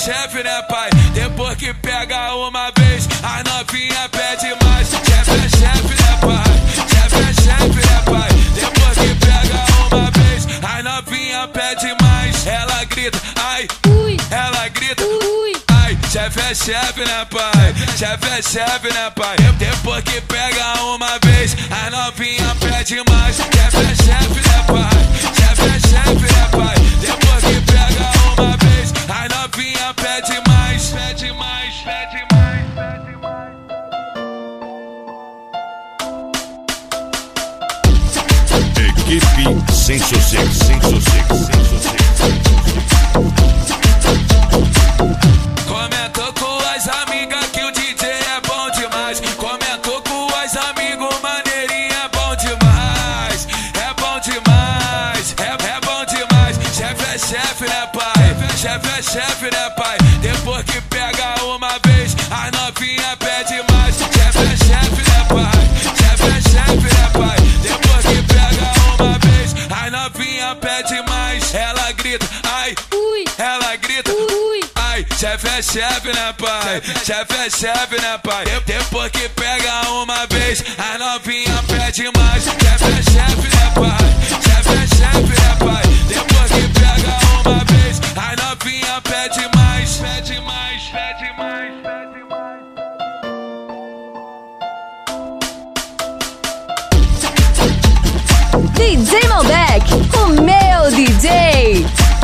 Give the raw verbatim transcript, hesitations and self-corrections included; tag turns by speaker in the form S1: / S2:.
S1: chefe, né, pai? Depois que pega uma vez, a novinha pede mais. Chefe é chefe, né, pai? Chefe é chefe, né, pai? Depois que pega uma vez, a novinha pede mais. Ela grita, ai, ui. Ela grita, ui. Ai, chefe é chefe, né, pai? Chefe é chefe, né, pai? Depois que pega uma vez, a novinha pede mais. Chefe é chefe, né, pai? Chefe é chefe, né, pai? Depois que pega uma vez, a novinha pede mais. Pede mais, pede mais, pede mais.
S2: Equipe sem sossego, sem sossego, sem sossego.
S1: Comentou com as amigas que o D J é bom demais. Comentou com as amigos, maneirinha é bom demais. É bom demais, é, é bom demais. Chefe é chefe, né, pai? Chefe é chefe, né, pai? Depois que pega uma vez, a novinha pede mais. Chefe é chefe, né, pai? Chefe é chefe, né, pai? Depois que pega uma vez, a novinha pede mais. Ela grita, ai, ui. Ela grita, ui. Ai, chefe é chefe, né, pai? Chefe é chefe, né, pai? Depois que pega uma vez, a novinha pede mais. Chefe é chefe, né, pai? Chefe é chefe, né, pai? Depois que pega uma vez, a novinha pede mais. Pede mais, pede mais, pede mais.
S3: D J Malbec, o meu D J.